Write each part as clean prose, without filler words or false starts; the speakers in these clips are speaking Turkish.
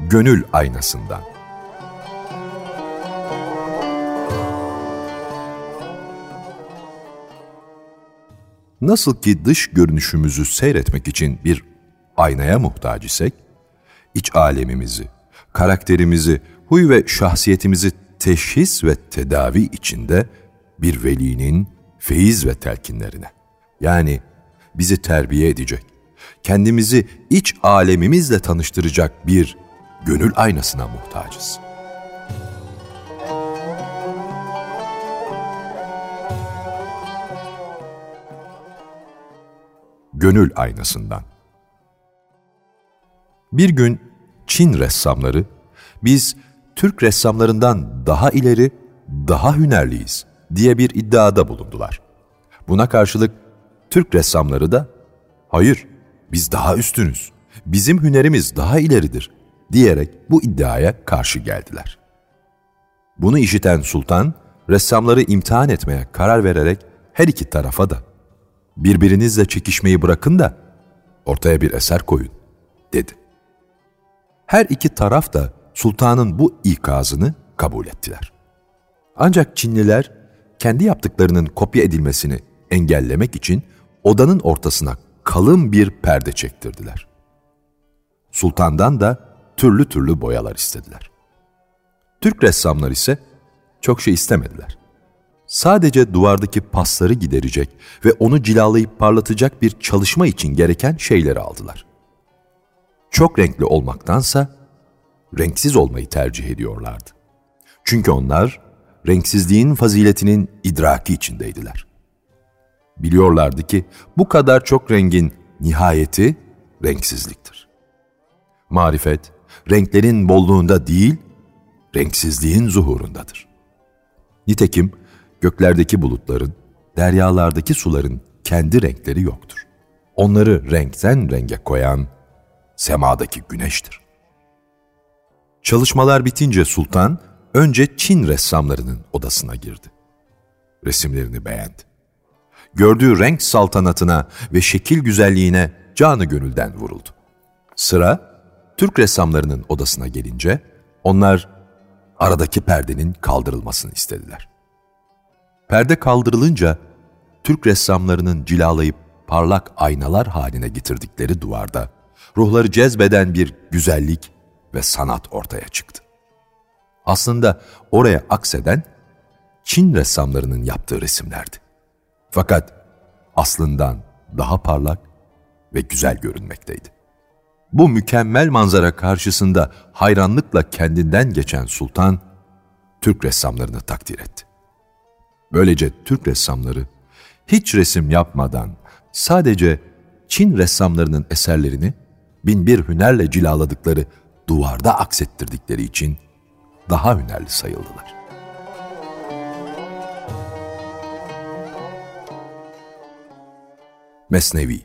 Gönül aynasından. Nasıl ki dış görünüşümüzü seyretmek için bir aynaya muhtaç isek, iç alemimizi, karakterimizi, huy ve şahsiyetimizi teşhis ve tedavi içinde bir velinin feyiz ve telkinlerine, yani bizi terbiye edecek, kendimizi iç alemimizle tanıştıracak bir gönül aynasına muhtacız. Gönül aynasından. Bir gün Çin ressamları, biz Türk ressamlarından daha ileri, daha hünerliyiz diye bir iddiada bulundular. Buna karşılık Türk ressamları da, hayır, biz daha üstünüz, bizim hünerimiz daha ileridir diyerek bu iddiaya karşı geldiler. Bunu işiten sultan, ressamları imtihan etmeye karar vererek her iki tarafa da, birbirinizle çekişmeyi bırakın da ortaya bir eser koyun, dedi. Her iki taraf da sultanın bu ikazını kabul ettiler. Ancak Çinliler kendi yaptıklarının kopya edilmesini engellemek için odanın ortasına kalın bir perde çektirdiler. Sultandan da türlü türlü boyalar istediler. Türk ressamlar ise çok şey istemediler. Sadece duvardaki pasları giderecek ve onu cilalayıp parlatacak bir çalışma için gereken şeyleri aldılar. Çok renkli olmaktansa renksiz olmayı tercih ediyorlardı. Çünkü onlar renksizliğin faziletinin idraki içindeydiler. Biliyorlardı ki bu kadar çok rengin nihayeti renksizliktir. Marifet, renklerin bolluğunda değil, renksizliğin zuhurundadır. Nitekim göklerdeki bulutların, deryalardaki suların kendi renkleri yoktur. Onları renkten renge koyan semadaki güneştir. Çalışmalar bitince sultan önce Çin ressamlarının odasına girdi. Resimlerini beğendi. Gördüğü renk saltanatına ve şekil güzelliğine canı gönülden vuruldu. Sıra Türk ressamlarının odasına gelince onlar aradaki perdenin kaldırılmasını istediler. Perde kaldırılınca Türk ressamlarının cilalayıp parlak aynalar haline getirdikleri duvarda ruhları cezbeden bir güzellik ve sanat ortaya çıktı. Aslında oraya akseden Çin ressamlarının yaptığı resimlerdi. Fakat aslından daha parlak ve güzel görünmekteydi. Bu mükemmel manzara karşısında hayranlıkla kendinden geçen sultan, Türk ressamlarını takdir etti. Böylece Türk ressamları hiç resim yapmadan sadece Çin ressamlarının eserlerini binbir hünerle cilaladıkları duvarda aksettirdikleri için daha hünerli sayıldılar. Mesnevi.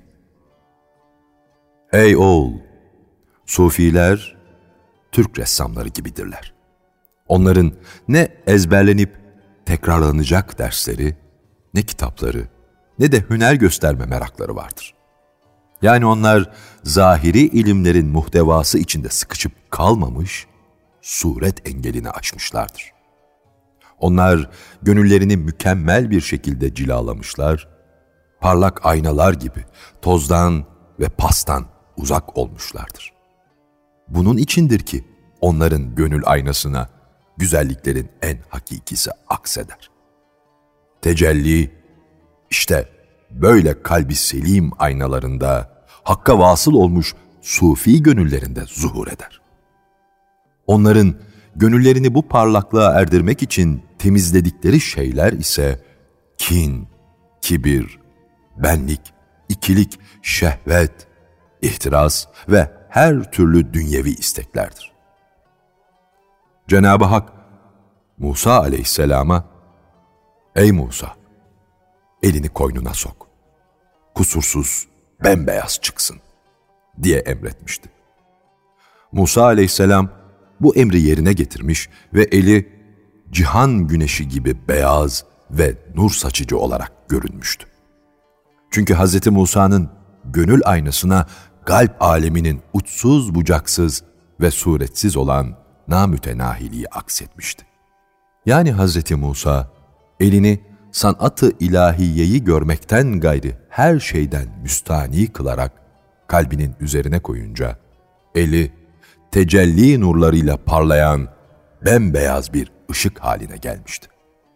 Ey oğul! Sufiler Türk ressamları gibidirler. Onların ne ezberlenip tekrarlanacak dersleri, ne kitapları, ne de hüner gösterme merakları vardır. Yani onlar zahiri ilimlerin muhtevası içinde sıkışıp kalmamış, suret engelini aşmışlardır. Onlar gönüllerini mükemmel bir şekilde cilalamışlar, parlak aynalar gibi tozdan ve pastan uzak olmuşlardır. Bunun içindir ki onların gönül aynasına güzelliklerin en hakikisi akseder. Tecelli, işte böyle kalbi selim aynalarında, hakka vasıl olmuş sufi gönüllerinde zuhur eder. Onların gönüllerini bu parlaklığa erdirmek için temizledikleri şeyler ise kin, kibir, benlik, ikilik, şehvet, ihtiras ve her türlü dünyevi isteklerdir. Cenab-ı Hak, Musa aleyhisselama, ''Ey Musa, elini koynuna sok, kusursuz, bembeyaz çıksın.'' diye emretmişti. Musa aleyhisselam bu emri yerine getirmiş ve eli cihan güneşi gibi beyaz ve nur saçıcı olarak görünmüştü. Çünkü Hz. Musa'nın gönül aynasına kalp aleminin uçsuz bucaksız ve suretsiz olan namütenahiliği aksetmişti. Yani Hz. Musa, elini sanat-ı ilahiyeyi görmekten gayri her şeyden müstani kılarak kalbinin üzerine koyunca, eli tecelli nurlarıyla parlayan bembeyaz bir ışık haline gelmişti.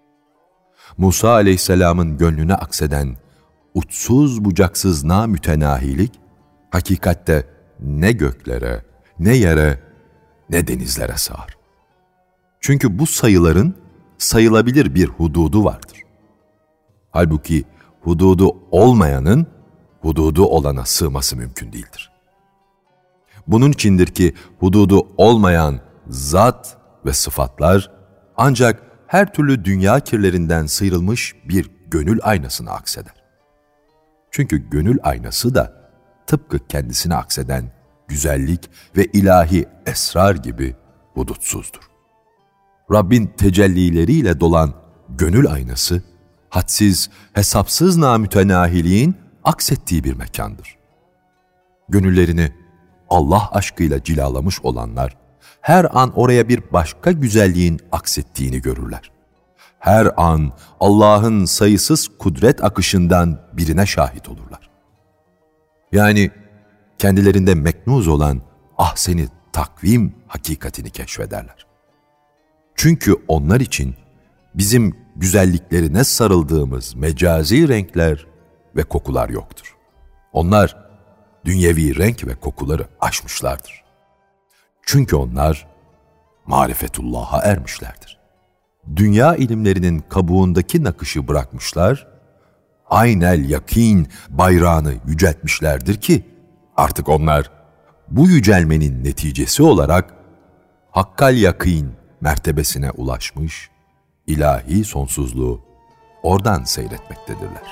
Musa aleyhisselamın gönlüne akseden uçsuz bucaksız namütenahilik, hakikatte ne göklere, ne yere, ne denizlere sığar. Çünkü bu sayıların sayılabilir bir hududu vardır. Halbuki hududu olmayanın hududu olana sığması mümkün değildir. Bunun içindir ki hududu olmayan zat ve sıfatlar ancak her türlü dünya kirlerinden sıyrılmış bir gönül aynasına akseder. Çünkü gönül aynası da tıpkı kendisine akseden güzellik ve ilahi esrar gibi hudutsuzdur. Rabbin tecellileriyle dolan gönül aynası, hadsiz, hesapsız namütenahiliğin aksettiği bir mekandır. Gönüllerini Allah aşkıyla cilalamış olanlar, her an oraya bir başka güzelliğin aksettiğini görürler. Her an Allah'ın sayısız kudret akışından birine şahit olurlar. Yani kendilerinde meknuz olan ahseni takvim hakikatini keşfederler. Çünkü onlar için bizim güzelliklerine sarıldığımız mecazi renkler ve kokular yoktur. Onlar dünyevi renk ve kokuları aşmışlardır. Çünkü onlar marifetullah'a ermişlerdir. Dünya ilimlerinin kabuğundaki nakışı bırakmışlar, aynel yakin bayrağını yüceltmişlerdir ki artık onlar bu yücelmenin neticesi olarak hakkal yakin mertebesine ulaşmış, ilahi sonsuzluğu oradan seyretmektedirler.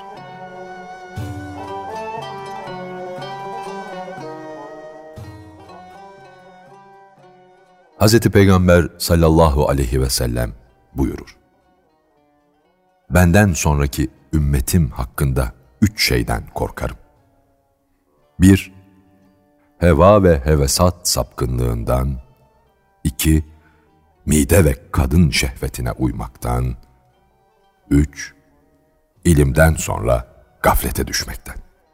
Hz. Peygamber sallallahu aleyhi ve sellem buyurur: benden sonraki ümmetim hakkında 3 şeyden korkarım. 1- Heva ve hevesat sapkınlığından. 2- Mide ve kadın şehvetine uymaktan. 3- İlimden sonra gaflete düşmekten.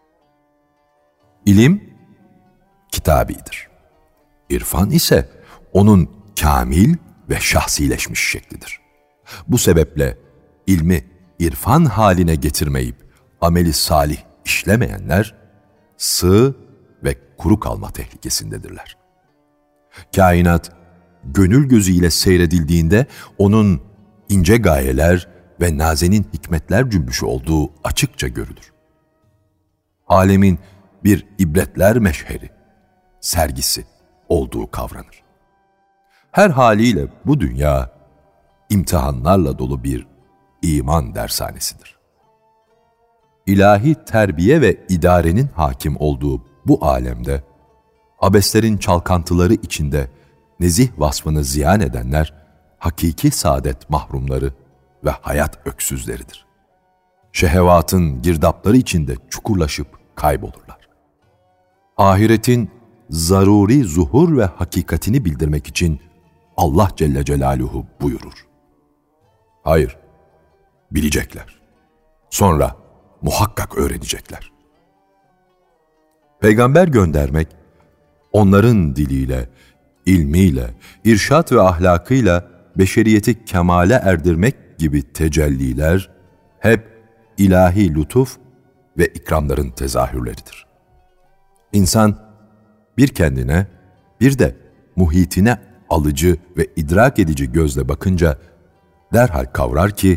İlim, kitabidir. İrfan ise onun kamil ve şahsileşmiş şeklidir. Bu sebeple ilmi irfan haline getirmeyip ameli salih işlemeyenler sığ ve kuru kalma tehlikesindedirler. Kainat gönül gözüyle seyredildiğinde onun ince gayeler ve nazenin hikmetler cümbüşü olduğu açıkça görülür. Alemin bir ibretler meşheri, sergisi olduğu kavranır. Her haliyle bu dünya imtihanlarla dolu bir iman dershanesidir. İlahi terbiye ve idarenin hakim olduğu bu alemde, abeslerin çalkantıları içinde nezih vasfını ziyan edenler, hakiki saadet mahrumları ve hayat öksüzleridir. Şehevatın girdapları içinde çukurlaşıp kaybolurlar. Ahiretin zaruri zuhur ve hakikatini bildirmek için Allah Celle Celaluhu buyurur: hayır, bilecekler. Sonra muhakkak öğrenecekler. Peygamber göndermek, onların diliyle, ilmiyle, irşat ve ahlakıyla beşeriyeti kemale erdirmek gibi tecelliler hep ilahi lütuf ve ikramların tezahürleridir. İnsan bir kendine, bir de muhitine alıcı ve idrak edici gözle bakınca derhal kavrar ki,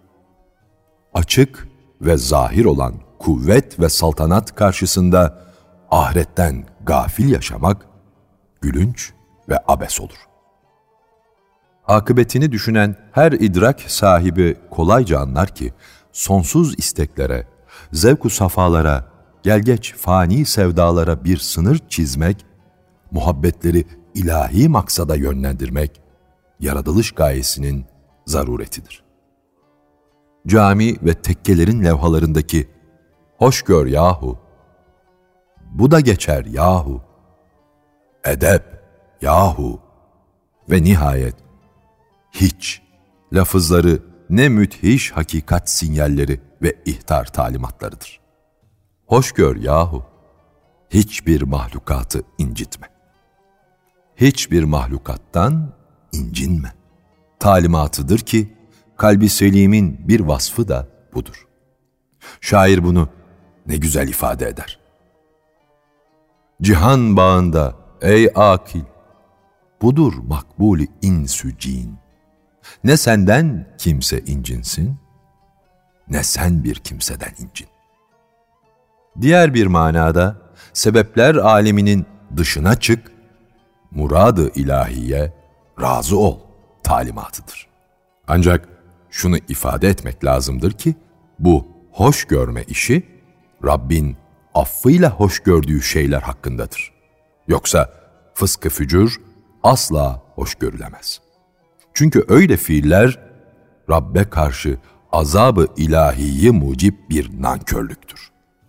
açık ve zahir olan kuvvet ve saltanat karşısında ahiretten gafil yaşamak gülünç ve abes olur. Akıbetini düşünen her idrak sahibi kolayca anlar ki, sonsuz isteklere, zevk-u safalara, gelgeç fani sevdalara bir sınır çizmek, muhabbetleri ilahi maksada yönlendirmek, yaratılış gayesinin zaruretidir. Cami ve tekkelerin levhalarındaki "Hoş gör yahu, bu da geçer yahu, edep Yahu! Ve nihayet hiç lafızları ne müthiş hakikat sinyalleri ve ihtar talimatlarıdır. Hoş gör yahu! Hiçbir mahlukatı incitme. Hiçbir mahlukattan incinme. Talimatıdır ki, kalbi selimin bir vasfı da budur. Şair bunu ne güzel ifade eder. Cihan bağında ey akil, budur makbul-i insü cin. Ne senden kimse incinsin, ne sen bir kimseden incin. Diğer bir manada, sebepler aleminin dışına çık, murad-ı ilahiye razı ol talimatıdır. Ancak şunu ifade etmek lazımdır ki, bu hoş görme işi, Rabbin affıyla hoş gördüğü şeyler hakkındadır. Yoksa fıskı fücur asla hoş görülemez. Çünkü öyle fiiller, Rabbe karşı azab-ı ilahiyi mucib bir nankörlüktür.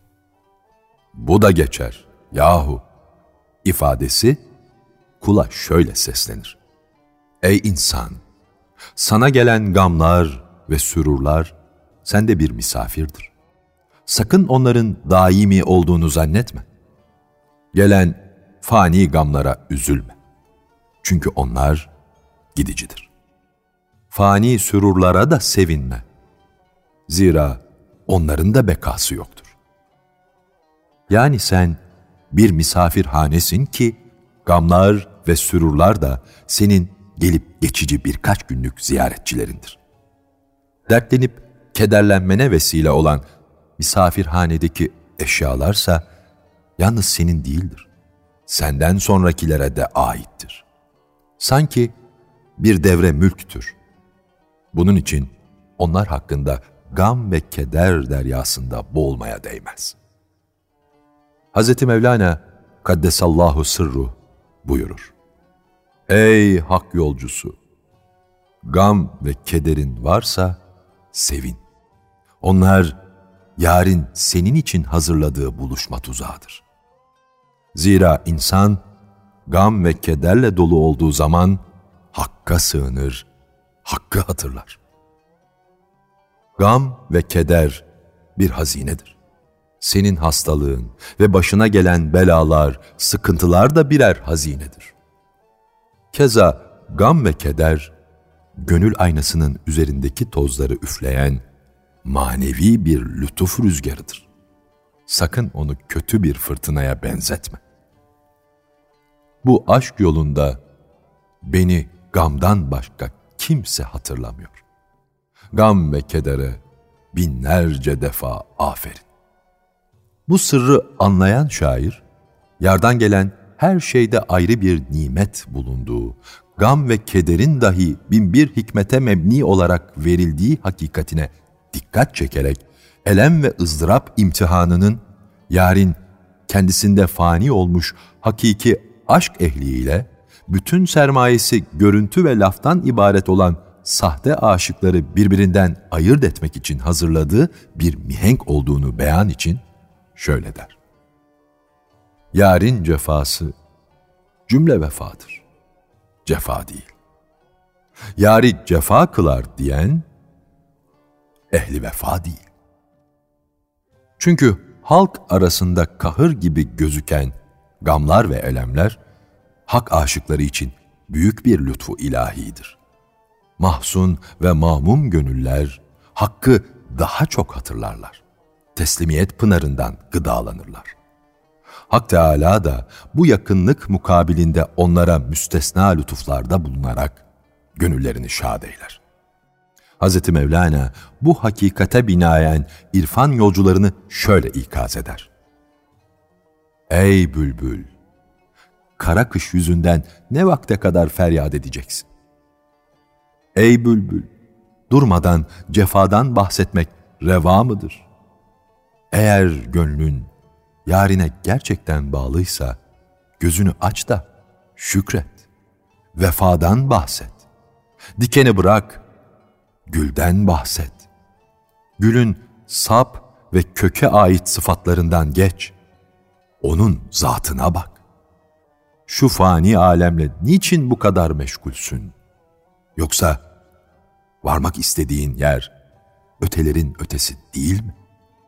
Bu da geçer yahu ifadesi kula şöyle seslenir. Ey insan! Sana gelen gamlar ve sürurlar sende bir misafirdir. Sakın onların daimi olduğunu zannetme. Gelen fani gamlara üzülme. Çünkü onlar gidicidir. Fani sürurlara da sevinme. Zira onların da bekası yoktur. Yani sen bir misafirhanesin ki gamlar ve sürurlar da senin gelip geçici birkaç günlük ziyaretçilerindir. Dertlenip kederlenmene vesile olan misafirhanedeki eşyalarsa yalnız senin değildir. Senden sonrakilere de aittir. Sanki bir devre mülktür. Bunun için onlar hakkında gam ve keder deryasında boğulmaya değmez. Hz. Mevlana Kaddesallahu sırruh buyurur. Ey hak yolcusu! Gam ve kederin varsa sevin. Onlar yarın senin için hazırladığı buluşma tuzağıdır. Zira insan gam ve kederle dolu olduğu zaman Hakk'a sığınır, Hakk'ı hatırlar. Gam ve keder bir hazinedir. Senin hastalığın ve başına gelen belalar, sıkıntılar da birer hazinedir. Keza gam ve keder, gönül aynasının üzerindeki tozları üfleyen manevi bir lütuf rüzgarıdır. Sakın onu kötü bir fırtınaya benzetme. Bu aşk yolunda beni gamdan başka kimse hatırlamıyor. Gam ve kedere binlerce defa aferin. Bu sırrı anlayan şair, yardan gelen her şeyde ayrı bir nimet bulunduğu, gam ve kederin dahi binbir hikmete mebni olarak verildiği hakikatine dikkat çekerek, elem ve ızdırap imtihanının yarın kendisinde fani olmuş hakiki aşk ehliyle, bütün sermayesi görüntü ve laftan ibaret olan sahte aşıkları birbirinden ayırt etmek için hazırladığı bir mihenk olduğunu beyan için şöyle der. Yarın cefası cümle vefadır, cefa değil. Yâri cefa kılar diyen ehli vefa değil. Çünkü halk arasında kahır gibi gözüken gamlar ve elemler, hak aşıkları için büyük bir lütfu ilahidir. Mahzun ve mahmum gönüller, hakkı daha çok hatırlarlar. Teslimiyet pınarından gıdalanırlar. Hak Teâlâ da bu yakınlık mukabilinde onlara müstesna lütuflarda bulunarak gönüllerini şad eyler. Hz. Mevlana bu hakikate binaen irfan yolcularını şöyle ikaz eder. Ey bülbül! Kara kış yüzünden ne vakte kadar feryat edeceksin? Ey bülbül! Durmadan cefadan bahsetmek reva mıdır? Eğer gönlün yarine gerçekten bağlıysa, gözünü aç da şükret. Vefadan bahset. Dikeni bırak, gülden bahset. Gülün sap ve köke ait sıfatlarından geç. Onun zatına bak. şu fani alemle niçin bu kadar meşgulsün? Yoksa varmak istediğin yer ötelerin ötesi değil mi?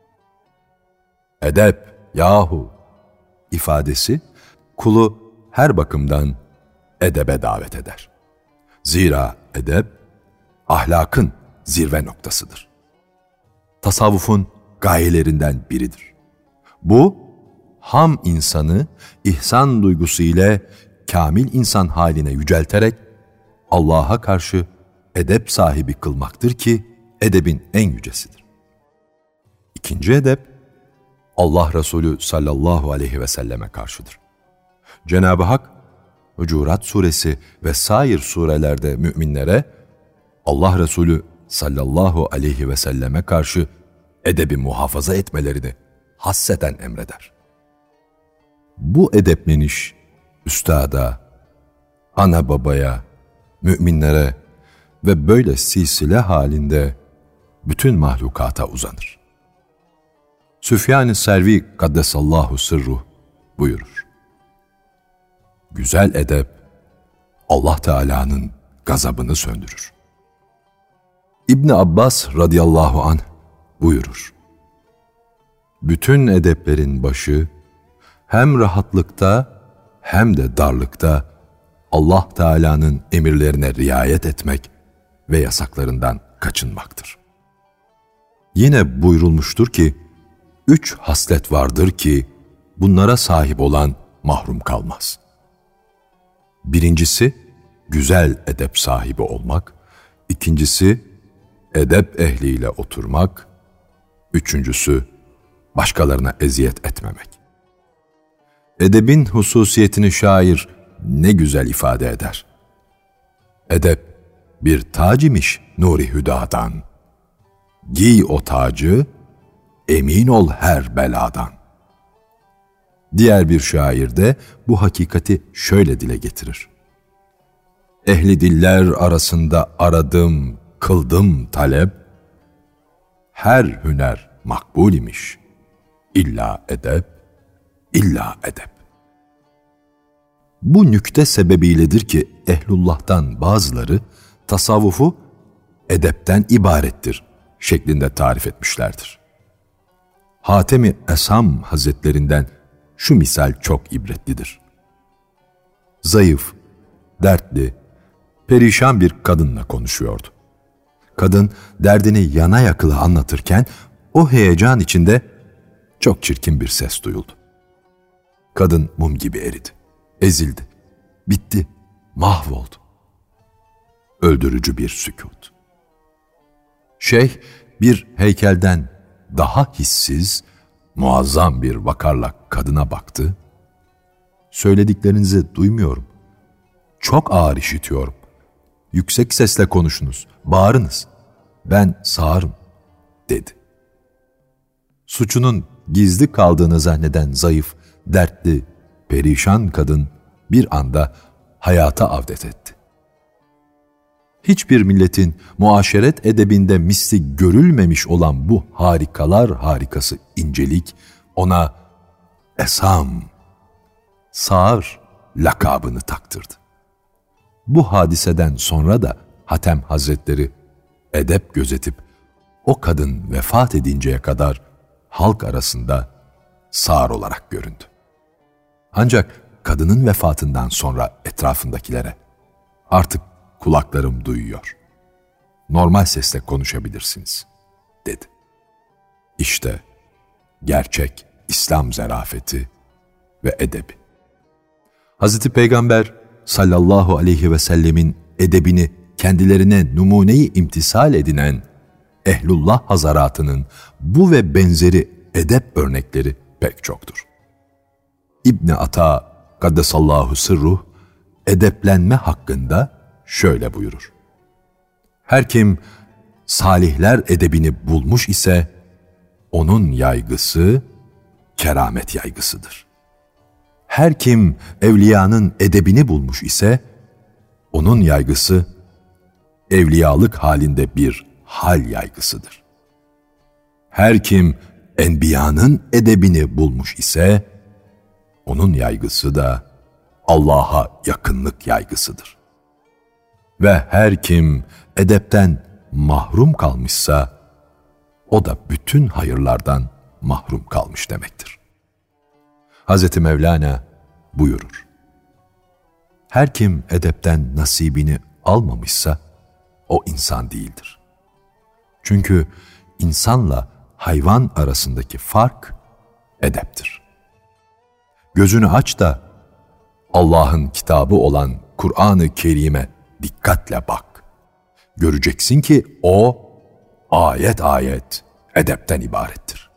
Edep yahu ifadesi kulu her bakımdan edebe davet eder. Zira edep ahlakın zirve noktasıdır. Tasavvufun gayelerinden biridir. Bu, ham insanı ihsan duygusu ile kamil insan haline yücelterek Allah'a karşı edep sahibi kılmaktır ki edebin en yücesidir. İkinci edep, Allah Resulü sallallahu aleyhi ve selleme karşıdır. Cenab-ı Hak, Hucurat suresi ve sair surelerde müminlere Allah Resulü sallallahu aleyhi ve selleme karşı edebi muhafaza etmelerini hasseten emreder. Bu edepleniş, üstada, ana babaya, müminlere ve böyle silsile halinde bütün mahlukata uzanır. Süfyan-ı Servi Kaddesallahu sırruh buyurur. Güzel edep, Allah Teala'nın gazabını söndürür. İbn Abbas radıyallahu anh buyurur. Bütün edeplerin başı, hem rahatlıkta hem de darlıkta Allah Teala'nın emirlerine riayet etmek ve yasaklarından kaçınmaktır. Yine buyurulmuştur ki, 3 haslet vardır ki bunlara sahip olan mahrum kalmaz. Birincisi, güzel edep sahibi olmak. İkincisi, edep ehliyle oturmak. Üçüncüsü, başkalarına eziyet etmemek. Edebin hususiyetini şair ne güzel ifade eder. Edep bir tac imiş nuri hüdadan. Giy o tacı, emin ol her beladan. Diğer bir şair de bu hakikati şöyle dile getirir. Ehli diller arasında aradım, kıldım talep. Her hüner makbul imiş. İlla edep, illa edep. Bu nükte sebebiyledir ki ehlullah'tan bazıları tasavvufu edepten ibarettir şeklinde tarif etmişlerdir. Hatem-i Esam Hazretlerinden şu misal çok ibretlidir. Zayıf, dertli, perişan bir kadınla konuşuyordu. Kadın derdini yana yakıla anlatırken o heyecan içinde çok çirkin bir ses duyuldu. Kadın mum gibi eridi, ezildi, bitti, mahvoldu. Öldürücü bir sükût. Şeyh bir heykelden daha hissiz, muazzam bir vakarla kadına baktı. Söylediklerinizi duymuyorum. Çok ağır işitiyorum. Yüksek sesle konuşunuz, bağırınız. Ben sağırım, dedi. Suçunun gizli kaldığını zanneden zayıf, dertli, perişan kadın bir anda hayata avdet etti. Hiçbir milletin muaşeret edebinde misli görülmemiş olan bu harikalar harikası incelik ona Esam, sağır lakabını taktırdı. Bu hadiseden sonra da Hatem Hazretleri edep gözetip o kadın vefat edinceye kadar halk arasında sağır olarak göründü. Ancak kadının vefatından sonra etrafındakilere artık kulaklarım duyuyor. Normal sesle konuşabilirsiniz, dedi. İşte gerçek İslam zarafeti ve edebi. Hazreti Peygamber sallallahu aleyhi ve sellemin edebini kendilerine numuneyi imtisal edinen ehlullah hazaratının bu ve benzeri edep örnekleri pek çoktur. İbn Ata Kaddesallahu sırruh edeplenme hakkında şöyle buyurur. Her kim salihler edebini bulmuş ise onun yaygısı keramet yaygısıdır. Her kim evliyanın edebini bulmuş ise onun yaygısı evliyalık halinde bir hal yaygısıdır. Her kim enbiyanın edebini bulmuş ise onun yaygısı da Allah'a yakınlık yaygısıdır. Ve her kim edepten mahrum kalmışsa, o da bütün hayırlardan mahrum kalmış demektir. Hz. Mevlana buyurur: her kim edepten nasibini almamışsa, o insan değildir. Çünkü insanla hayvan arasındaki fark edeptir. Gözünü aç da Allah'ın kitabı olan Kur'an-ı Kerim'e dikkatle bak. Göreceksin ki o ayet ayet edepten ibarettir.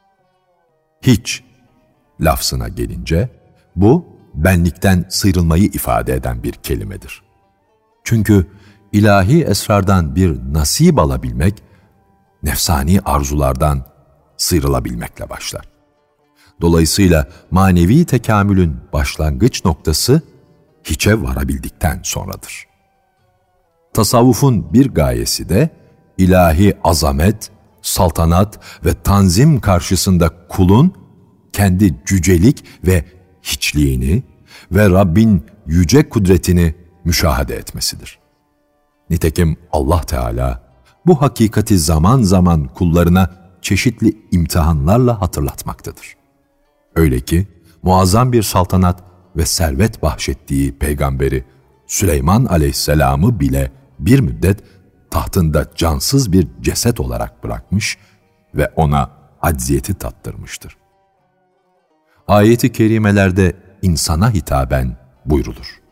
Hiç lafzına gelince bu benlikten sıyrılmayı ifade eden bir kelimedir. Çünkü ilahi esrardan bir nasip alabilmek, nefsani arzulardan sıyrılabilmekle başlar. Dolayısıyla manevi tekamülün başlangıç noktası hiçe varabildikten sonradır. Tasavvufun bir gayesi de ilahi azamet, saltanat ve tanzim karşısında kulun kendi cücelik ve hiçliğini ve Rabbin yüce kudretini müşahede etmesidir. Nitekim Allah Teala bu hakikati zaman zaman kullarına çeşitli imtihanlarla hatırlatmaktadır. Öyle ki muazzam bir saltanat ve servet bahşettiği peygamberi Süleyman Aleyhisselam'ı bile bir müddet tahtında cansız bir ceset olarak bırakmış ve ona acziyeti tattırmıştır. Ayet-i kerimelerde insana hitaben buyrulur: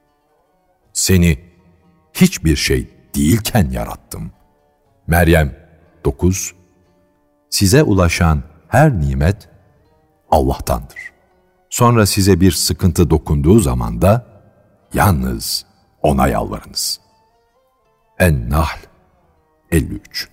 seni hiçbir şey değilken yarattım. Meryem 9. Size ulaşan her nimet Allah'tandır. Sonra size bir sıkıntı dokunduğu zaman da yalnız ona yalvarınız. En-Nahl 53.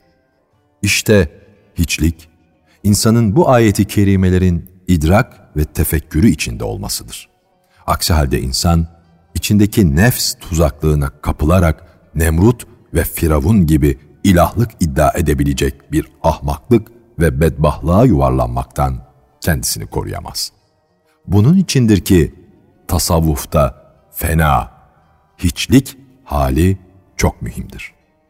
İşte hiçlik, insanın bu ayeti kerimelerin idrak ve tefekkürü içinde olmasıdır. Aksi halde insan, içindeki nefs tuzaklığına kapılarak Nemrut ve Firavun gibi ilahlık iddia edebilecek bir ahmaklık ve bedbahtlığa yuvarlanmaktan kendisini koruyamaz. Bunun içindir ki tasavvufta fena, hiçlik hali çok mühimdir.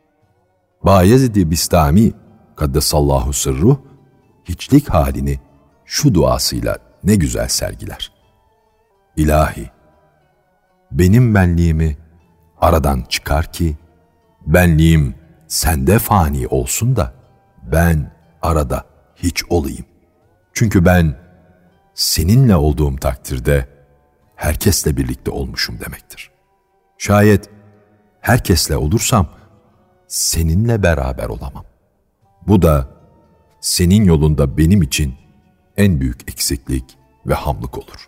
Bayezid-i Bistami Kaddesallahu sırruh, hiçlik halini şu duasıyla ne güzel sergiler: İlahi, benim benliğimi aradan çıkar ki, benliğim sende fani olsun da, ben arada hiç olayım. Çünkü ben seninle olduğum takdirde herkesle birlikte olmuşum demektir. Şayet herkesle olursam seninle beraber olamam. Bu da senin yolunda benim için en büyük eksiklik ve hamlık olur.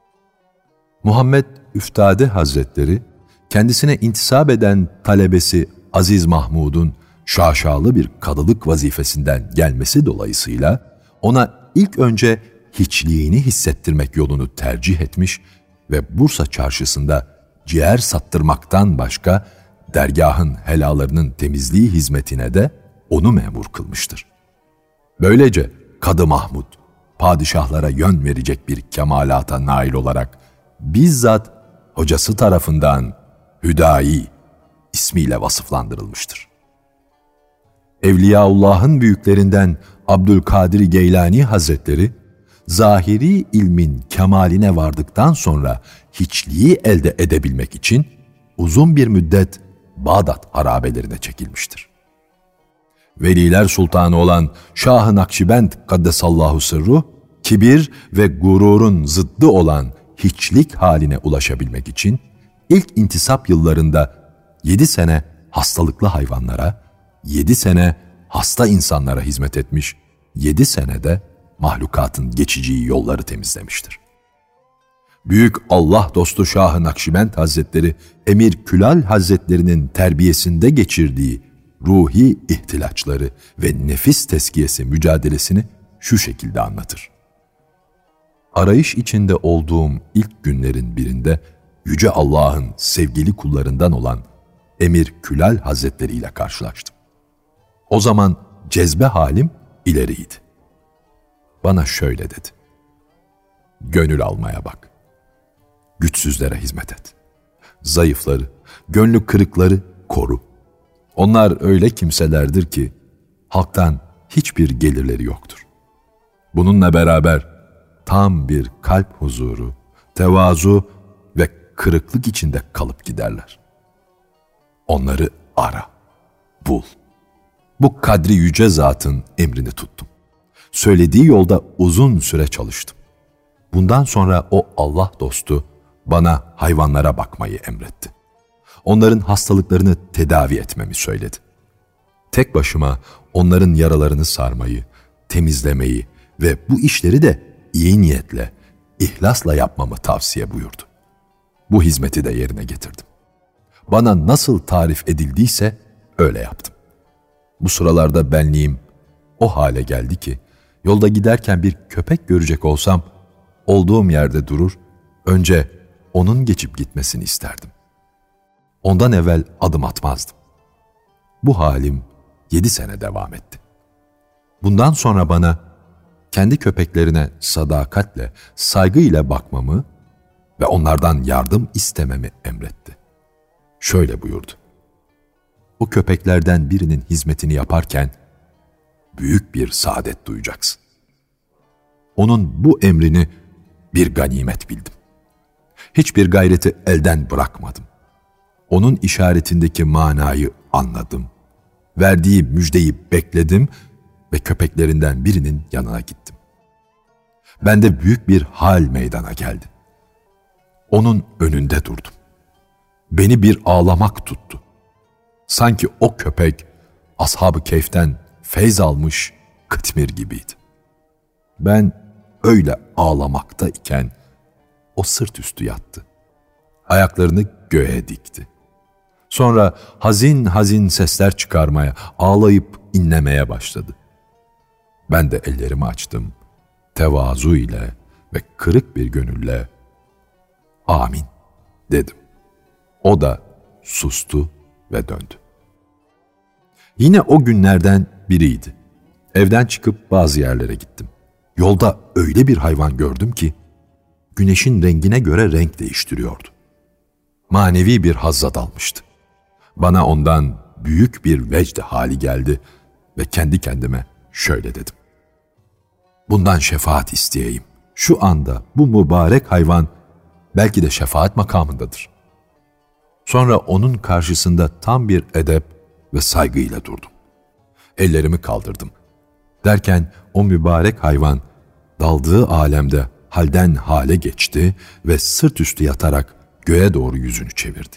Muhammed Üftade Hazretleri, kendisine intisap eden talebesi Aziz Mahmud'un şaşalı bir kadılık vazifesinden gelmesi dolayısıyla ona ilk önce hiçliğini hissettirmek yolunu tercih etmiş ve Bursa çarşısında ciğer sattırmaktan başka dergahın helalarının temizliği hizmetine de onu memur kılmıştır. Böylece Kadı Mahmud, padişahlara yön verecek bir kemalata nail olarak bizzat hocası tarafından Hüdayi ismiyle vasıflandırılmıştır. Evliyaullah'ın büyüklerinden Abdülkadir Geylani Hazretleri, zahiri ilmin kemaline vardıktan sonra hiçliği elde edebilmek için uzun bir müddet Bağdat harabelerine çekilmiştir. Veliler Sultanı olan Şah-ı Nakşibend Kaddesallahu sırruh, kibir ve gururun zıddı olan hiçlik haline ulaşabilmek için ilk intisap yıllarında 7 sene hastalıklı hayvanlara, 7 sene hasta insanlara hizmet etmiş, 7 senede mahlukatın geçici yolları temizlemiştir. Büyük Allah dostu Şah-ı Nakşibend Hazretleri, Emir Külal Hazretleri'nin terbiyesinde geçirdiği ruhi ihtilaçları ve nefis teskiyesi mücadelesini şu şekilde anlatır: arayış içinde olduğum ilk günlerin birinde Yüce Allah'ın sevgili kullarından olan Emir Külal Hazretleri ile karşılaştım. O zaman cezbe halim ileriydi. Bana şöyle dedi: gönül almaya bak. güçsüzlere hizmet et. Zayıfları, gönlü kırıkları koru. Onlar öyle kimselerdir ki halktan hiçbir gelirleri yoktur. Bununla beraber tam bir kalp huzuru, tevazu ve kırıklık içinde kalıp giderler. Onları ara, bul. Bu kadri yüce zatın emrini tuttum. Söylediği yolda uzun süre çalıştım. Bundan sonra o Allah dostu bana hayvanlara bakmayı emretti. Onların hastalıklarını tedavi etmemi söyledi. Tek başıma onların yaralarını sarmayı, temizlemeyi ve bu işleri de iyi niyetle, ihlasla yapmamı tavsiye buyurdu. Bu hizmeti de yerine getirdim. Bana nasıl tarif edildiyse öyle yaptım. Bu sıralarda benliğim o hale geldi ki, yolda giderken bir köpek görecek olsam, olduğum yerde durur, önce onun geçip gitmesini isterdim. Ondan evvel adım atmazdım. Bu halim 7 sene devam etti. Bundan sonra bana kendi köpeklerine sadakatle, saygıyla bakmamı ve onlardan yardım istememi emretti. Şöyle buyurdu: o köpeklerden birinin hizmetini yaparken büyük bir saadet duyacaksın. Onun bu emrini bir ganimet bildim. Hiçbir gayreti elden bırakmadım. Onun işaretindeki manayı anladım. Verdiği müjdeyi bekledim ve köpeklerinden birinin yanına gittim. Bende büyük bir hal meydana geldi. Onun önünde durdum. Beni bir ağlamak tuttu. Sanki o köpek Ashab-ı Kehf'ten feyz almış kıtmir gibiydi. Ben öyle ağlamakta iken o sırt üstü yattı. Ayaklarını göğe dikti. Sonra hazin hazin sesler çıkarmaya, ağlayıp inlemeye başladı. Ben de ellerimi açtım, tevazu ile ve kırık bir gönülle "Amin" dedim. O da sustu ve döndü. Yine o günlerden biriydi. Evden çıkıp bazı yerlere gittim. Yolda öyle bir hayvan gördüm ki, güneşin rengine göre renk değiştiriyordu. Manevi bir hazza dalmıştı. Bana ondan büyük bir vecd hali geldi ve kendi kendime şöyle dedim: bundan şefaat isteyeyim. Şu anda bu mübarek hayvan belki de şefaat makamındadır. Sonra onun karşısında tam bir edep ve saygıyla durdum. Ellerimi kaldırdım. Derken o mübarek hayvan daldığı alemde halden hale geçti ve sırt üstü yatarak göğe doğru yüzünü çevirdi.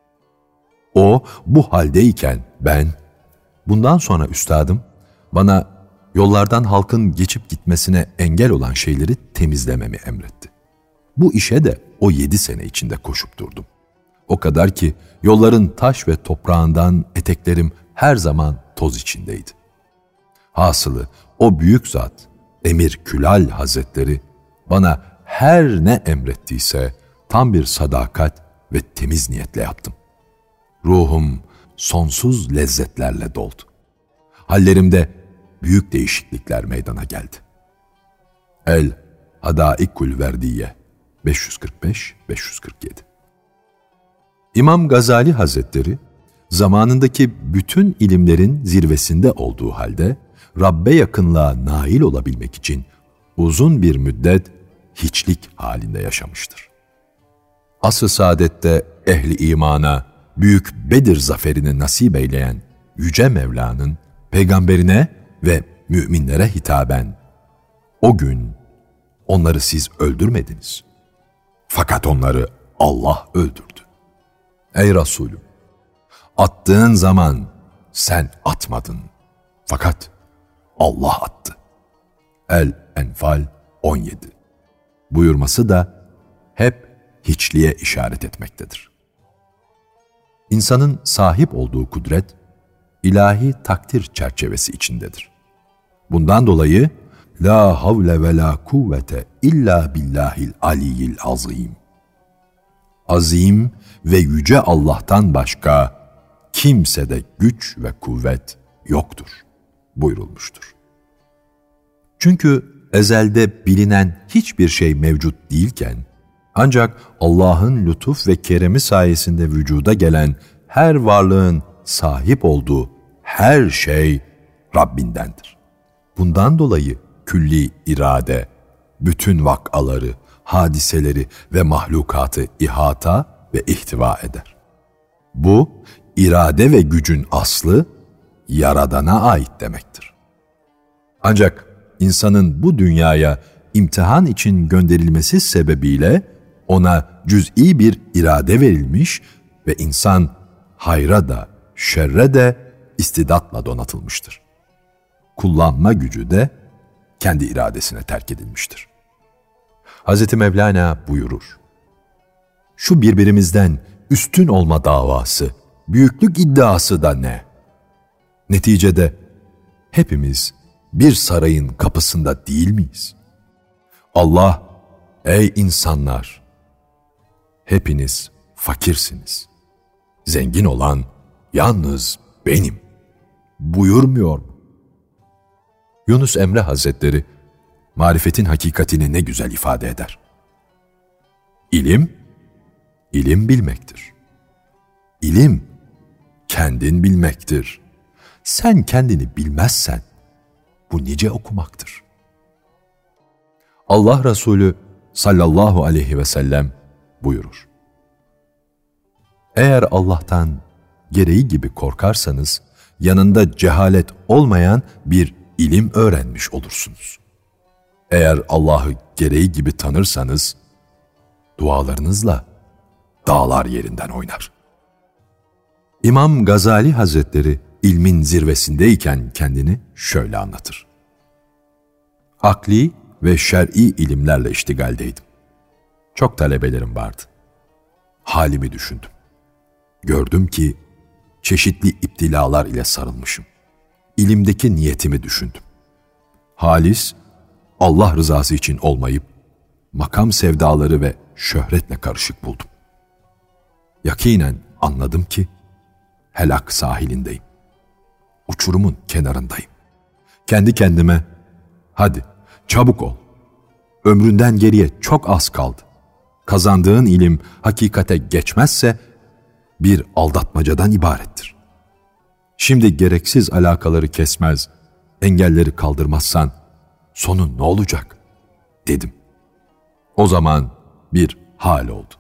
O bu haldeyken ben, bundan sonra üstadım bana yollardan halkın geçip gitmesine engel olan şeyleri temizlememi emretti. Bu işe de o 7 sene içinde koşup durdum. O kadar ki yolların taş ve toprağından eteklerim her zaman toz içindeydi. Hasılı o büyük zat, Emir Külal Hazretleri bana her ne emrettiyse tam bir sadakat ve temiz niyetle yaptım. Ruhum sonsuz lezzetlerle doldu. Hallerimde büyük değişiklikler meydana geldi. El Hadaikul Verdiye 545-547. İmam Gazali Hazretleri, zamanındaki bütün ilimlerin zirvesinde olduğu halde, Rabbe yakınlığa nail olabilmek için uzun bir müddet hiçlik halinde yaşamıştır. Asr-ı saadette ehli imana büyük Bedir zaferini nasip eyleyen Yüce Mevla'nın peygamberine ve müminlere hitaben, o gün onları siz öldürmediniz. Fakat onları Allah öldürdü. Ey Resulüm! Attığın zaman sen atmadın. Fakat Allah attı. El-Enfal 17 buyurması da hep hiçliğe işaret etmektedir. İnsanın sahip olduğu kudret, ilahi takdir çerçevesi içindedir. Bundan dolayı la havle ve la kuvvete illa billahil aliyyil azim. Azim ve yüce Allah'tan başka kimsede güç ve kuvvet yoktur buyurulmuştur. Çünkü ezelde bilinen hiçbir şey mevcut değilken, Ancak Allah'ın lütuf ve keremi sayesinde vücuda gelen her varlığın sahip olduğu her şey Rabbindendir. Bundan dolayı külli irade, bütün vakaları, hadiseleri ve mahlukatı ihata ve ihtiva eder. Bu, irade ve gücün aslı, Yaradan'a ait demektir. Ancak insanın bu dünyaya imtihan için gönderilmesi sebebiyle ona cüz'i bir irade verilmiş ve insan hayra da şerre de istidatla donatılmıştır. Kullanma gücü de kendi iradesine terk edilmiştir. Hz. Mevlana buyurur: "Şu birbirimizden üstün olma davası, büyüklük iddiası da ne? Neticede hepimiz bir sarayın kapısında değil miyiz? Allah, ey insanlar, hepiniz fakirsiniz. Zengin olan yalnız benim buyurmuyor mu?" Yunus Emre Hazretleri, marifetin hakikatini ne güzel ifade eder. İlim, ilim bilmektir. İlim, kendin bilmektir. Sen kendini bilmezsen, bu nice okumaktır. Allah Resulü sallallahu aleyhi ve sellem buyurur: "Eğer Allah'tan gereği gibi korkarsanız, yanında cehalet olmayan bir ilim öğrenmiş olursunuz. Eğer Allah'ı gereği gibi tanırsanız, dualarınızla dağlar yerinden oynar." İmam Gazali Hazretleri ilmin zirvesindeyken kendini şöyle anlatır: "Akli ve şer'i ilimlerle iştigaldeydim. Çok talebelerim vardı. Halimi düşündüm. Gördüm ki çeşitli iptilalar ile sarılmışım. İlimdeki niyetimi düşündüm. Halis, Allah rızası için olmayıp, makam sevdaları ve şöhretle karışık buldum. Yakinen anladım ki, helak sahilindeyim. Uçurumun kenarındayım. Kendi kendime, hadi çabuk ol. Ömründen geriye çok az kaldı. Kazandığın ilim hakikate geçmezse, bir aldatmacadan ibarettir. Şimdi gereksiz alakaları kesmez, engelleri kaldırmazsan sonun ne olacak?" dedim. O zaman bir hal oldu.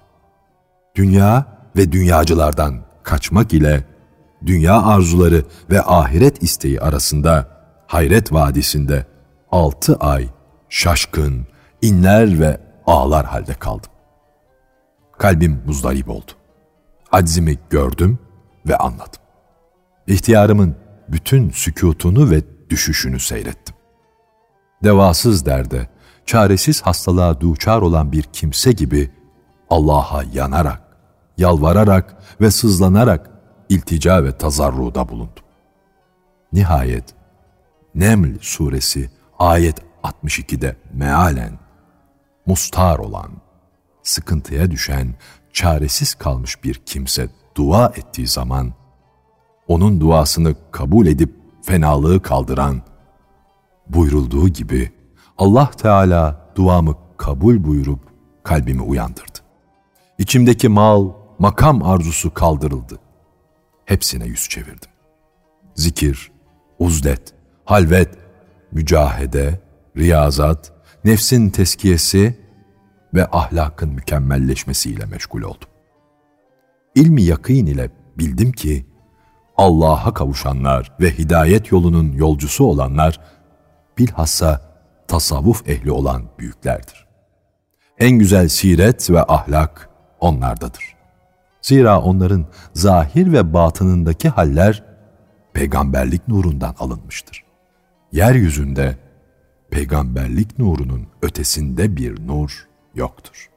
Dünya ve dünyacılardan kaçmak ile dünya arzuları ve ahiret isteği arasında Hayret Vadisi'nde 6 ay şaşkın, inler ve ağlar halde kaldım. Kalbim muzdarip oldu. Aczimi gördüm ve anladım. İhtiyarımın bütün sükûtunu ve düşüşünü seyrettim. Devasız derde, çaresiz hastalığa duçar olan bir kimse gibi Allah'a yanarak, yalvararak ve sızlanarak iltica ve tazarruda bulundum. Nihayet Neml suresi ayet 62'de mealen mustar olan, sıkıntıya düşen, çaresiz kalmış bir kimse dua ettiği zaman, onun duasını kabul edip fenalığı kaldıran, buyurulduğu gibi Allah Teala duamı kabul buyurup kalbimi uyandırdı. İçimdeki mal, makam arzusu kaldırıldı. Hepsine yüz çevirdim. Zikir, uzlet, halvet, mücahede, riyazat, nefsin teskiyesi ve ahlakın mükemmelleşmesiyle meşgul oldum. İlmi yakîn ile bildim ki, Allah'a kavuşanlar ve hidayet yolunun yolcusu olanlar, bilhassa tasavvuf ehli olan büyüklerdir. En güzel siret ve ahlak onlardadır. Zira onların zahir ve batınındaki haller, peygamberlik nurundan alınmıştır. Yeryüzünde peygamberlik nurunun ötesinde bir nur yoktur.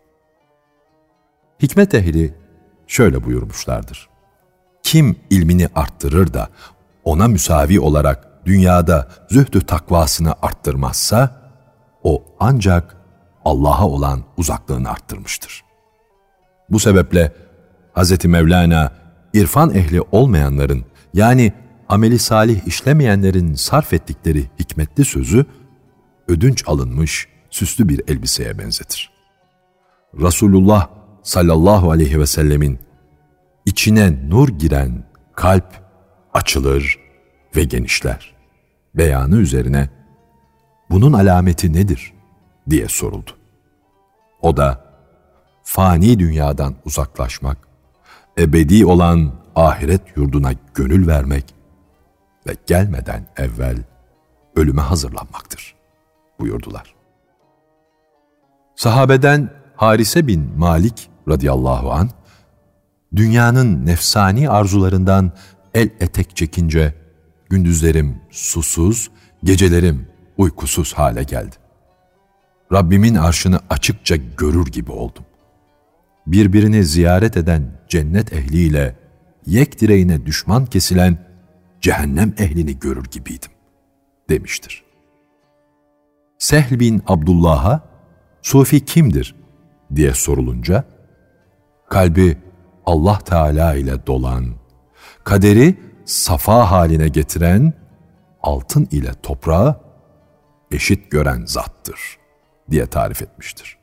Hikmet ehli şöyle buyurmuşlardır: "Kim ilmini arttırır da ona müsavi olarak dünyada zühdü takvasını arttırmazsa, o ancak Allah'a olan uzaklığını arttırmıştır." Bu sebeple Hz. Mevlana, irfan ehli olmayanların, yani ameli salih işlemeyenlerin sarf ettikleri hikmetli sözü, ödünç alınmış süslü bir elbiseye benzetir. Resulullah sallallahu aleyhi ve sellemin içine nur giren kalp açılır ve genişler beyanı üzerine bunun alameti nedir diye soruldu. O da fani dünyadan uzaklaşmak, ebedi olan ahiret yurduna gönül vermek ve gelmeden evvel ölüme hazırlanmaktır buyurdular. Sahabeden Harise bin Malik radıyallahu anh, dünyanın nefsani arzularından el etek çekince gündüzlerim susuz, gecelerim uykusuz hale geldi. Rabbimin arşını açıkça görür gibi oldum. Birbirini ziyaret eden cennet ehliyle yek direğine düşman kesilen cehennem ehlini görür gibiydim demiştir. Sehl bin Abdullah'a Sufi kimdir diye sorulunca, kalbi Allah Teala ile dolan, kaderi safa haline getiren, altın ile toprağı eşit gören zattır diye tarif etmiştir.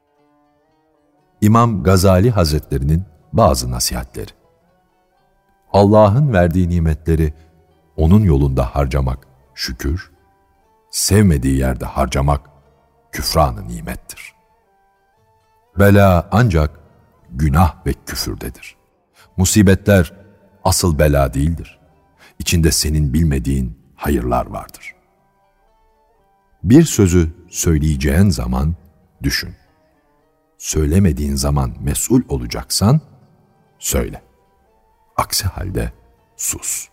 İmam Gazali Hazretlerinin bazı nasihatleri. Allah'ın verdiği nimetleri onun yolunda harcamak şükür, sevmediği yerde harcamak küfran-ı nimettir. Bela ancak günah ve küfürdedir. Musibetler asıl bela değildir. İçinde senin bilmediğin hayırlar vardır. Bir sözü söyleyeceğin zaman düşün. Söylemediğin zaman mesul olacaksan söyle. Aksi halde sus.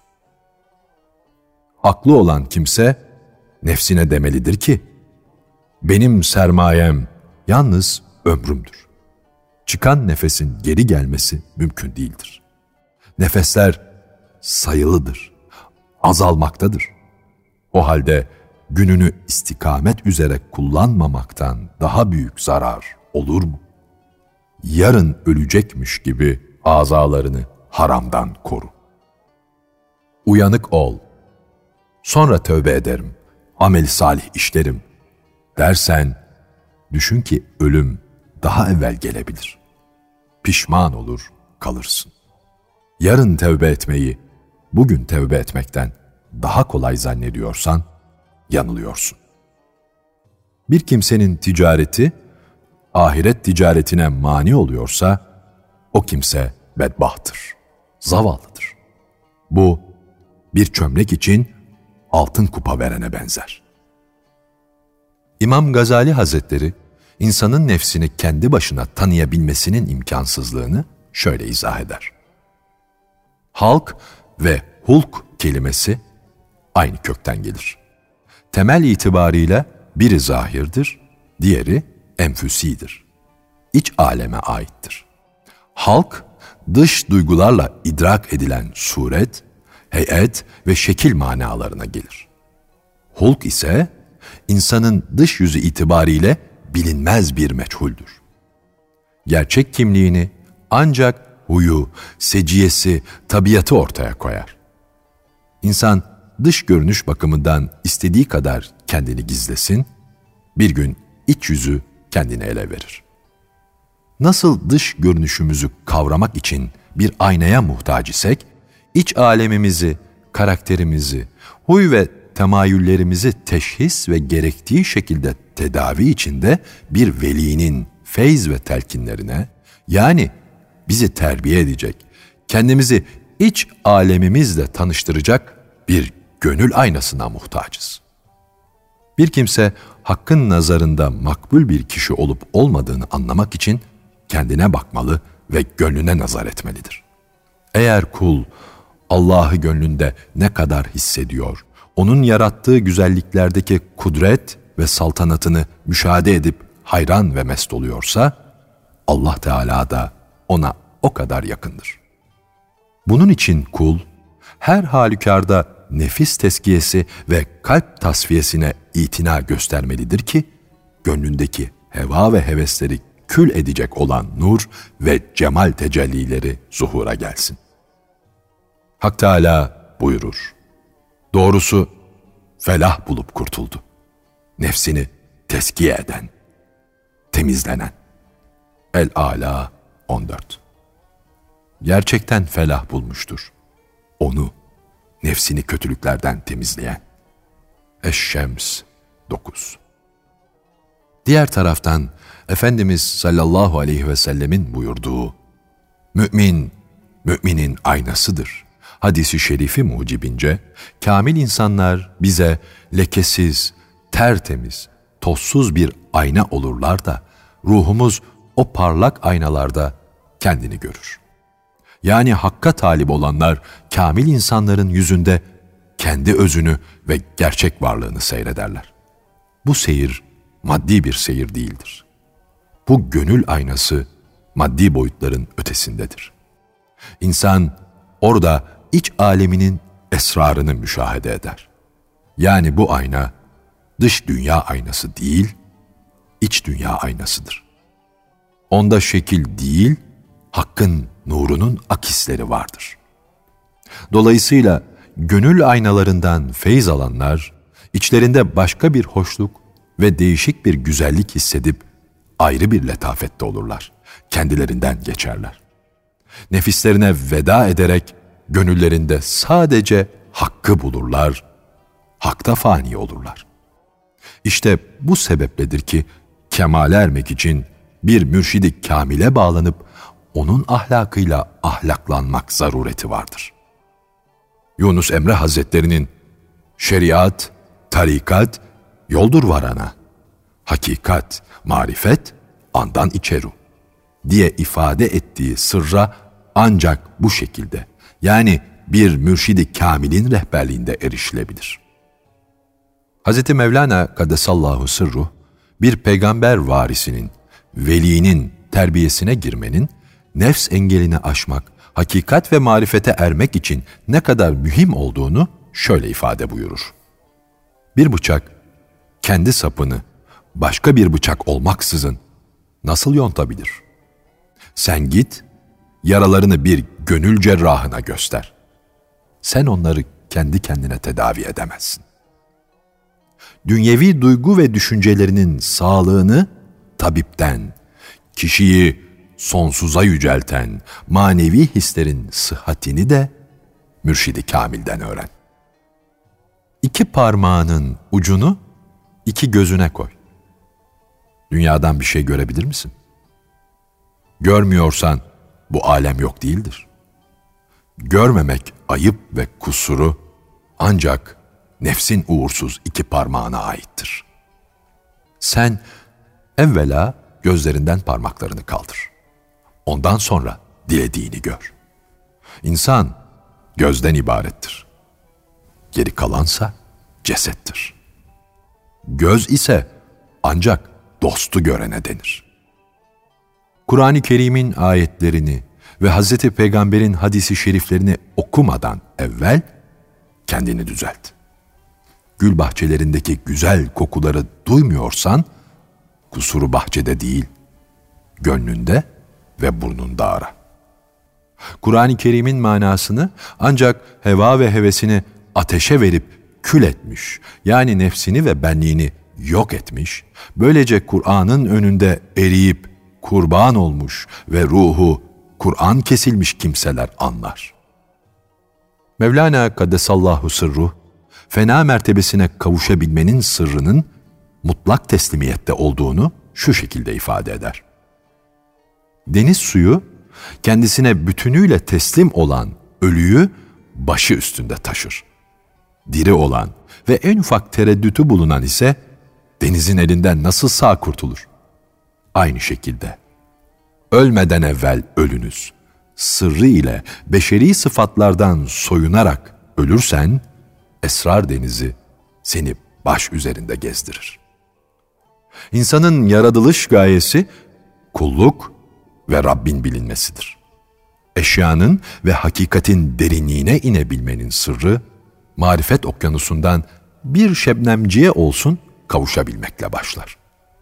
Aklı olan kimse nefsine demelidir ki, benim sermayem yalnız ömrümdür. Çıkan nefesin geri gelmesi mümkün değildir. Nefesler sayılıdır, azalmaktadır. O halde gününü istikamet üzere kullanmamaktan daha büyük zarar olur mu? Yarın ölecekmiş gibi azalarını haramdan koru. Uyanık ol, sonra tövbe ederim, amel salih işlerim dersen, düşün ki ölüm daha evvel gelebilir. Pişman olur, kalırsın. Yarın tövbe etmeyi, bugün tövbe etmekten daha kolay zannediyorsan, yanılıyorsun. Bir kimsenin ticareti, ahiret ticaretine mani oluyorsa, o kimse bedbahttır, zavallıdır. Bu, bir çömlek için altın kupa verene benzer. İmam Gazali Hazretleri, insanın nefsini kendi başına tanıyabilmesinin imkansızlığını şöyle izah eder. Halk ve hulk kelimesi aynı kökten gelir. Temel itibarıyla biri zahirdir, diğeri enfüsidir. İç aleme aittir. Halk, dış duygularla idrak edilen suret, heyet ve şekil manalarına gelir. Hulk ise, insanın dış yüzü itibariyle bilinmez bir meçhuldür. Gerçek kimliğini ancak huyu, seciyesi, tabiatı ortaya koyar. İnsan dış görünüş bakımından istediği kadar kendini gizlesin, bir gün iç yüzü kendini ele verir. Nasıl dış görünüşümüzü kavramak için bir aynaya muhtaç isek, iç alemimizi, karakterimizi, huy ve temayüllerimizi teşhis ve gerektiği şekilde tedavi içinde bir velinin feyz ve telkinlerine, yani bizi terbiye edecek, kendimizi iç alemimizle tanıştıracak bir gönül aynasına muhtacız. Bir kimse Hakk'ın nazarında makbul bir kişi olup olmadığını anlamak için kendine bakmalı ve gönlüne nazar etmelidir. Eğer kul Allah'ı gönlünde ne kadar hissediyor, onun yarattığı güzelliklerdeki kudret ve saltanatını müşahede edip hayran ve mest oluyorsa, Allah Teala da ona o kadar yakındır. Bunun için kul, her halükarda nefis tezkiyesi ve kalp tasfiyesine itina göstermelidir ki, gönlündeki heva ve hevesleri kül edecek olan nur ve cemal tecellileri zuhura gelsin. Hak Teala buyurur, doğrusu felah bulup kurtuldu. Nefsini tezkiye eden, temizlenen. El-Ala 14. Gerçekten felah bulmuştur onu, nefsini kötülüklerden temizleyen. Eş-Şems 9. Diğer taraftan Efendimiz sallallahu aleyhi ve sellemin buyurduğu mümin, müminin aynasıdır hadisi şerifi mucibince kamil insanlar bize lekesiz, tertemiz, tozsuz bir ayna olurlar da ruhumuz o parlak aynalarda kendini görür. Yani hakka talip olanlar kamil insanların yüzünde kendi özünü ve gerçek varlığını seyrederler. Bu seyir maddi bir seyir değildir. Bu gönül aynası maddi boyutların ötesindedir. İnsan orada iç aleminin esrarını müşahede eder. Yani bu ayna dış dünya aynası değil, iç dünya aynasıdır. Onda şekil değil, Hakk'ın nurunun akisleri vardır. Dolayısıyla gönül aynalarından feyz alanlar, içlerinde başka bir hoşluk ve değişik bir güzellik hissedip ayrı bir letafette olurlar. Kendilerinden geçerler. Nefislerine veda ederek gönüllerinde sadece Hakk'ı bulurlar, Hak'ta fani olurlar. İşte bu sebepledir ki kemale ermek için bir mürşidi kamile bağlanıp onun ahlakıyla ahlaklanmak zarureti vardır. Yunus Emre Hazretleri'nin şeriat, tarikat, yoldur varana, hakikat, marifet, andan içeru diye ifade ettiği sırra ancak bu şekilde, yani bir mürşidi kamilin rehberliğinde erişilebilir. Hz. Mevlana Kaddesallahu sırruh, bir peygamber varisinin, velinin terbiyesine girmenin, nefs engelini aşmak, hakikat ve marifete ermek için ne kadar mühim olduğunu şöyle ifade buyurur. Bir bıçak, kendi sapını başka bir bıçak olmaksızın nasıl yontabilir? Sen git, yaralarını bir gönül cerrahına göster. Sen onları kendi kendine tedavi edemezsin. Dünyevi duygu ve düşüncelerinin sağlığını tabipten, kişiyi sonsuza yücelten manevi hislerin sıhhatini de mürşidi kamilden öğren. 2 parmağının ucunu 2 gözüne koy. Dünyadan bir şey görebilir misin? Görmüyorsan bu alem yok değildir. Görmemek ayıp ve kusuru ancak nefsin uğursuz 2 parmağına aittir. Sen evvela gözlerinden parmaklarını kaldır. Ondan sonra dilediğini gör. İnsan gözden ibarettir. Geri kalansa cesettir. Göz ise ancak dostu görene denir. Kur'an-ı Kerim'in ayetlerini ve Hz. Peygamber'in hadisi şeriflerini okumadan evvel kendini düzelt. Gül bahçelerindeki güzel kokuları duymuyorsan, kusuru bahçede değil, gönlünde ve burnunda ara. Kur'an-ı Kerim'in manasını ancak heva ve hevesini ateşe verip kül etmiş, yani nefsini ve benliğini yok etmiş, böylece Kur'an'ın önünde eriyip kurban olmuş ve ruhu Kur'an kesilmiş kimseler anlar. Mevlana Kaddesallahu sırruh, fena mertebesine kavuşabilmenin sırrının mutlak teslimiyette olduğunu şu şekilde ifade eder. Deniz suyu, kendisine bütünüyle teslim olan ölüyü başı üstünde taşır. Diri olan ve en ufak tereddütü bulunan ise denizin elinden nasıl sağ kurtulur? Aynı şekilde, ölmeden evvel ölünüz, sırrı ile beşeri sıfatlardan soyunarak ölürsen, esrar denizi seni baş üzerinde gezdirir. İnsanın yaratılış gayesi kulluk ve Rabbin bilinmesidir. Eşyanın ve hakikatin derinliğine inebilmenin sırrı, marifet okyanusundan bir şebnemciye olsun kavuşabilmekle başlar.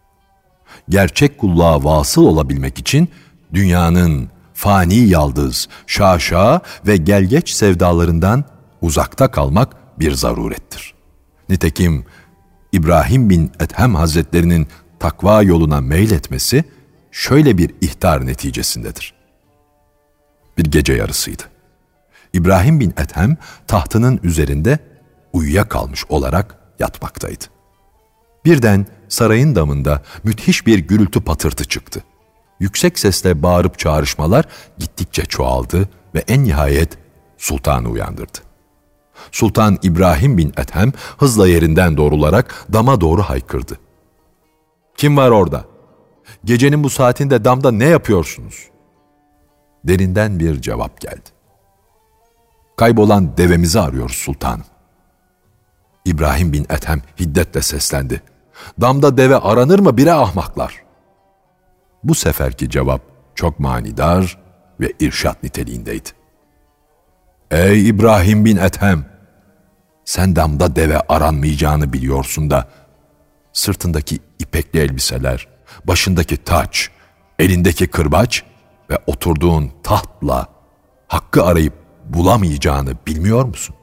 Gerçek kulluğa vasıl olabilmek için dünyanın fani yaldız, şaşa ve gelgeç sevdalarından uzakta kalmak bir zarurettir. Nitekim İbrahim bin Ethem Hazretlerinin takva yoluna meyletmesi, şöyle bir ihtar neticesindedir. Bir gece yarısıydı. İbrahim bin Ethem tahtının üzerinde uyuyakalmış olarak yatmaktaydı. Birden sarayın damında müthiş bir gürültü patırtı çıktı. Yüksek sesle bağırıp çağrışmalar gittikçe çoğaldı ve en nihayet sultanı uyandırdı. Sultan İbrahim bin Ethem hızla yerinden doğrularak dama doğru haykırdı. "Kim var orada? Gecenin bu saatinde damda ne yapıyorsunuz?" Derinden bir cevap geldi. "Kaybolan devemizi arıyoruz sultanım." İbrahim bin Ethem hiddetle seslendi. "Damda deve aranır mı bre ahmaklar?" Bu seferki cevap çok manidar ve irşat niteliğindeydi. "Ey İbrahim bin Ethem, sen damda deve aranmayacağını biliyorsun da sırtındaki ipekli elbiseler, başındaki taç, elindeki kırbaç ve oturduğun tahtla hakkı arayıp bulamayacağını bilmiyor musun?"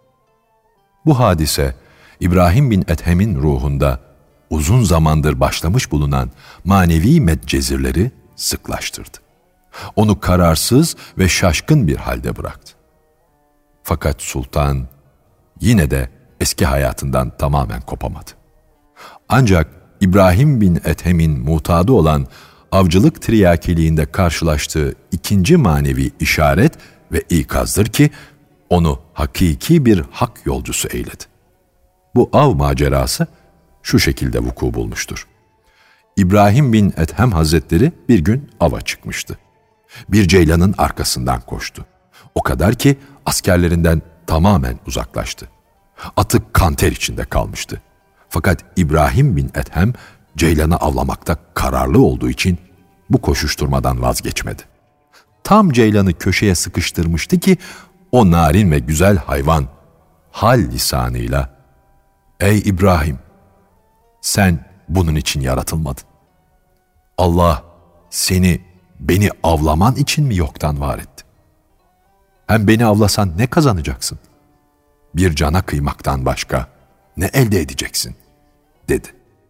Bu hadise İbrahim bin Ethem'in ruhunda uzun zamandır başlamış bulunan manevi medcezirleri sıklaştırdı. Onu kararsız ve şaşkın bir halde bıraktı. Fakat sultan yine de eski hayatından tamamen kopamadı. Ancak İbrahim bin Ethem'in mutadı olan avcılık tiryakiliğinde karşılaştığı ikinci manevi işaret ve ikazdır ki onu hakiki bir hak yolcusu eyledi. Bu av macerası şu şekilde vuku bulmuştur. İbrahim bin Ethem Hazretleri bir gün ava çıkmıştı. Bir ceylanın arkasından koştu. O kadar ki askerlerinden tamamen uzaklaştı. Atı kanter içinde kalmıştı. Fakat İbrahim bin Ethem ceylanı avlamakta kararlı olduğu için bu koşuşturmadan vazgeçmedi. Tam ceylanı köşeye sıkıştırmıştı ki o narin ve güzel hayvan hal lisanıyla "Ey İbrahim, sen bunun için yaratılmadın. Allah seni beni avlaman için mi yoktan var etti? Hem beni avlasan ne kazanacaksın? Bir cana kıymaktan başka ne elde edeceksin?" dedi.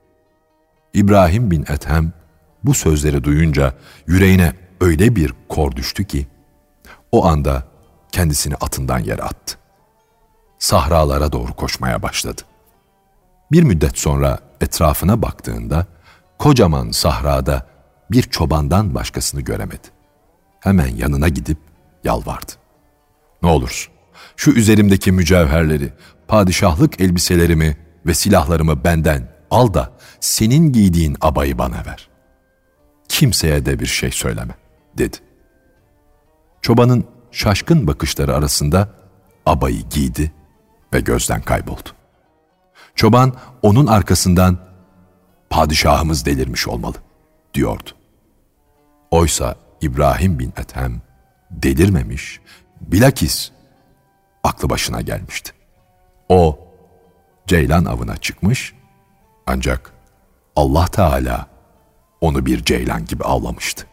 İbrahim bin Ethem bu sözleri duyunca yüreğine öyle bir kor düştü ki o anda kendisini atından yere attı. Sahralara doğru koşmaya başladı. Bir müddet sonra etrafına baktığında kocaman sahrada bir çobandan başkasını göremedi. Hemen yanına gidip yalvardı. "Ne olursun şu üzerimdeki mücevherleri, padişahlık elbiselerimi ve silahlarımı benden al da senin giydiğin abayı bana ver. Kimseye de bir şey söyleme," dedi. Çobanın şaşkın bakışları arasında abayı giydi ve gözden kayboldu. Çoban onun arkasından "Padişahımız delirmiş olmalı," diyordu. Oysa İbrahim bin Ethem delirmemiş, bilakis aklı başına gelmişti. O ceylan avına çıkmış ancak Allah Teala onu bir ceylan gibi avlamıştı.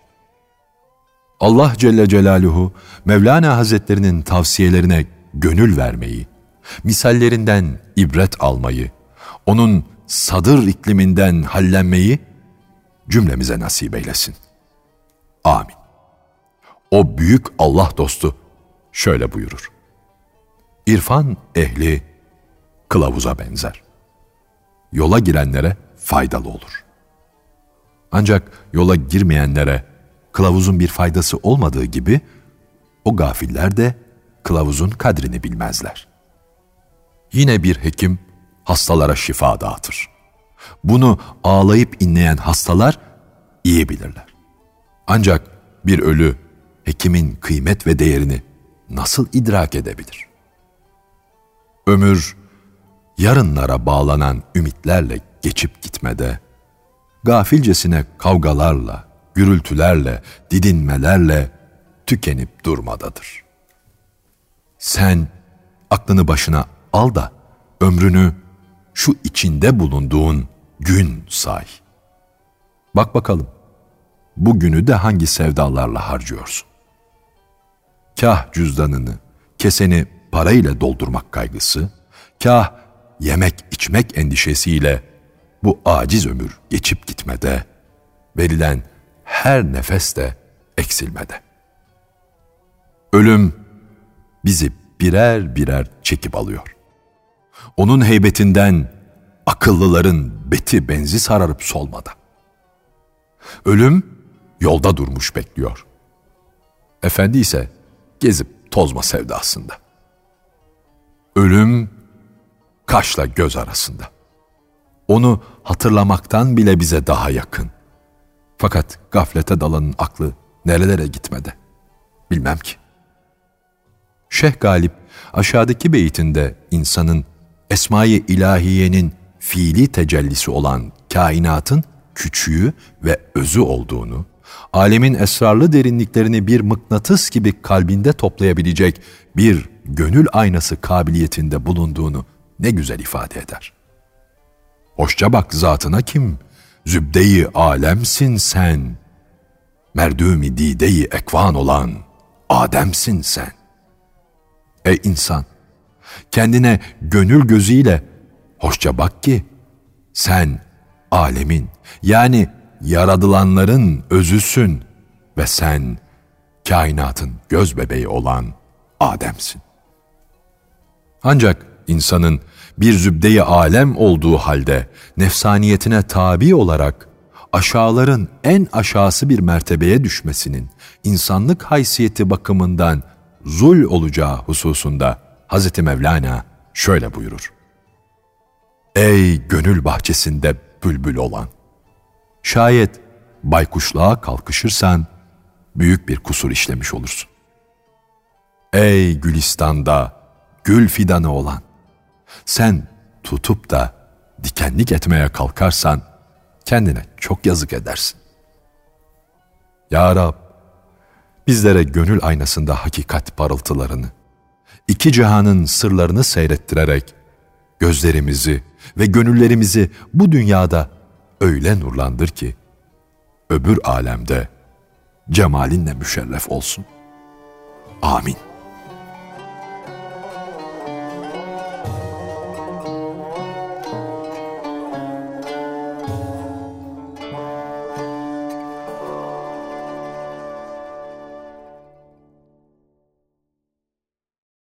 Allah Celle Celaluhu Mevlana Hazretlerinin tavsiyelerine gönül vermeyi, misallerinden ibret almayı, onun sadır ikliminden hallenmeyi cümlemize nasip eylesin. Amin. O büyük Allah dostu şöyle buyurur: "İrfan ehli kılavuza benzer. Yola girenlere faydalı olur. Ancak yola girmeyenlere kılavuzun bir faydası olmadığı gibi o gafiller de kılavuzun kadrini bilmezler." Yine bir hekim hastalara şifa dağıtır. Bunu ağlayıp inleyen hastalar iyi bilirler. Ancak bir ölü hekimin kıymet ve değerini nasıl idrak edebilir? Ömür yarınlara bağlanan ümitlerle geçip gitmede, gafilcesine kavgalarla, gürültülerle, didinmelerle tükenip durmadadır. Sen aklını başına al da ömrünü şu içinde bulunduğun gün say. Bak bakalım, bu günü de hangi sevdalarla harcıyorsun? Kah cüzdanını, keseni parayla doldurmak kaygısı, kah yemek endişesiyle bu aciz ömür geçip gitmede verilen her nefeste eksilmede. Ölüm bizi birer birer çekip alıyor. Onun heybetinden akıllıların beti benzi sararıp solmada. Ölüm yolda durmuş bekliyor. Efendi ise gezip tozma sevdasında. Ölüm kaşla göz arasında. Onu hatırlamaktan bile bize daha yakın. Fakat gaflete dalanın aklı nerelere gitmedi? Bilmem ki. Şeyh Galip aşağıdaki beytinde insanın Esma-i İlahiye'nin fiili tecellisi olan kainatın küçüğü ve özü olduğunu, alemin esrarlı derinliklerini bir mıknatıs gibi kalbinde toplayabilecek bir gönül aynası kabiliyetinde bulunduğunu ne güzel ifade eder. Hoşça bak zatına kim, zübde-i alemsin sen, merdûm-i dide-i ekvan olan Adem'sin sen. Ey insan, kendine gönül gözüyle hoşça bak ki, sen alemin yani yaradılanların özüsün ve sen kainatın göz bebeği olan Adem'sin. Ancak insanın bir zübde-i alem olduğu halde nefsaniyetine tabi olarak aşağıların en aşağısı bir mertebeye düşmesinin insanlık haysiyeti bakımından zul olacağı hususunda Hz. Mevlana şöyle buyurur. Ey gönül bahçesinde bülbül olan! Şayet baykuşluğa kalkışırsan büyük bir kusur işlemiş olursun. Ey Gülistan'da gül fidanı olan! Sen tutup da dikenlik etmeye kalkarsan kendine çok yazık edersin. Ya Rab, bizlere gönül aynasında hakikat parıltılarını, iki cihanın sırlarını seyrettirerek gözlerimizi ve gönüllerimizi bu dünyada öyle nurlandır ki öbür alemde cemalinle müşerref olsun. Amin.